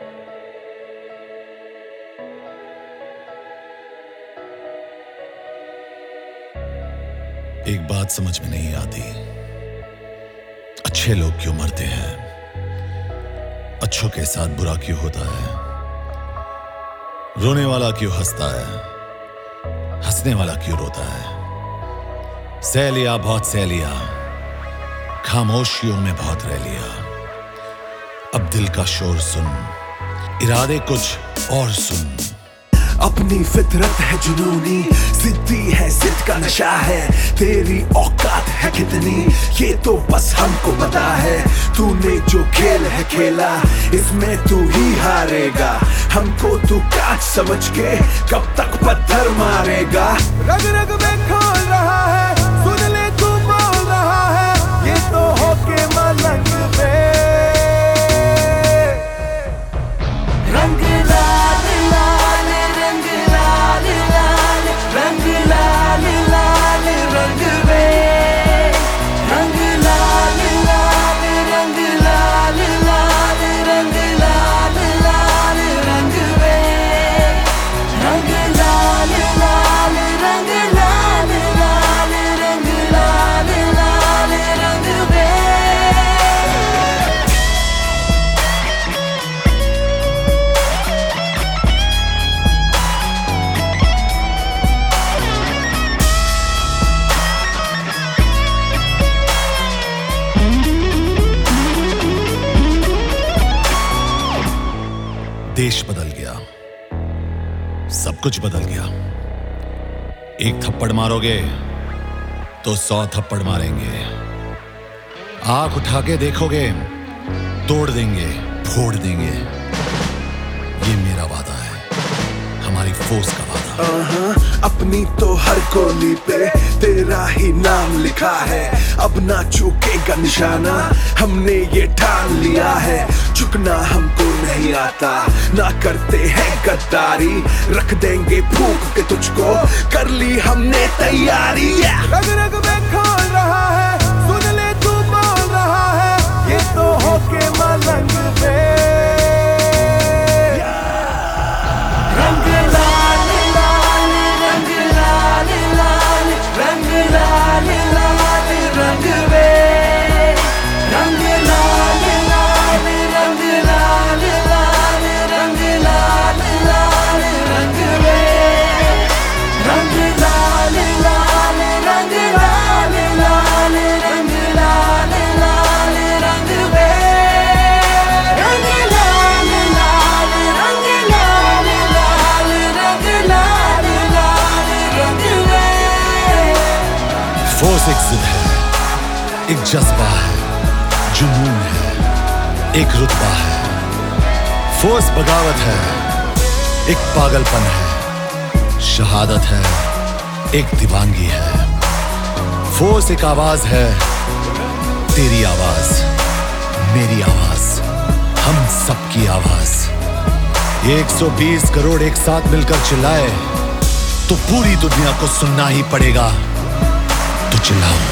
एक बात समझ में नहीं आती, अच्छे लोग क्यों मरते हैं, अच्छों के साथ बुरा क्यों होता है, रोने वाला क्यों हंसता है, हंसने वाला क्यों रोता है। सह लिया बहुत सह लिया, खामोशियों में बहुत रह लिया, अब दिल का शोर सुन, इरादे कुछ और सुन। अपनी फितरत है जुनूनी, जिद्दी है, जिद का नशा है, तेरी औकात है कितनी ये तो बस हमको पता है। तूने जो खेल है खेला इसमें तू ही हारेगा, हमको तू काट समझ के कब तक पत्थर मारेगा। रग रग में खोल रहा है, सुन ले तू बोल रहा है, ये तो होके मलंग में रंग लाल लाल, रंग लाल लाल, रंग लाल लाल, रंग में रंग लाल लाल, रंग लाल लाल, रंग लाल लाल, रंग में रंग लाल लाल, रंग लाल लाल, रंग लाल लाल, रंग में। देश बदल गया, सब कुछ बदल गया। एक थप्पड़ मारोगे तो 100 थप्पड़ मारेंगे, आंख उठा के देखोगे तोड़ देंगे, फोड़ देंगे। ये मेरा वादा है, हमारी फोर्स का वादा। अपनी तो हर गोली पे तेरा ही नाम लिखा है, अब ना चूकेगा निशाना, हमने ये ठान लिया है। झुकना हमको नहीं आता, ना करते हैं गद्दारी, रख देंगे फूंक के तुझको, कर ली हमने तैयारी। रग रग में खोल रहा है, सुन ले तू बोल रहा है, ये तो होके मलंग में रंग लाल लाल, रंग लाल लाल, रंग लाल लाल, रंग में रंग लाल लाल, रंग लाल लाल, रंग लाल लाल, रंग में रंग लाल लाल, रंग लाल लाल, रंग लाल लाल, रंग में रंग लाल लाल, रंग लाल लाल, रंग लाल लाल, रंग में। फोर्स एक जिद है, एक जज्बा है, जुनून है, एक रुतबा है। फोर्स बगावत है, एक पागलपन है, शहादत है, एक दीवानगी है। फोर्स एक आवाज है, तेरी आवाज, मेरी आवाज, हम सबकी आवाज। ये 120 करोड़ एक साथ मिलकर चिल्लाए तो पूरी दुनिया को सुनना ही पड़ेगा, तो चिल्लाओ।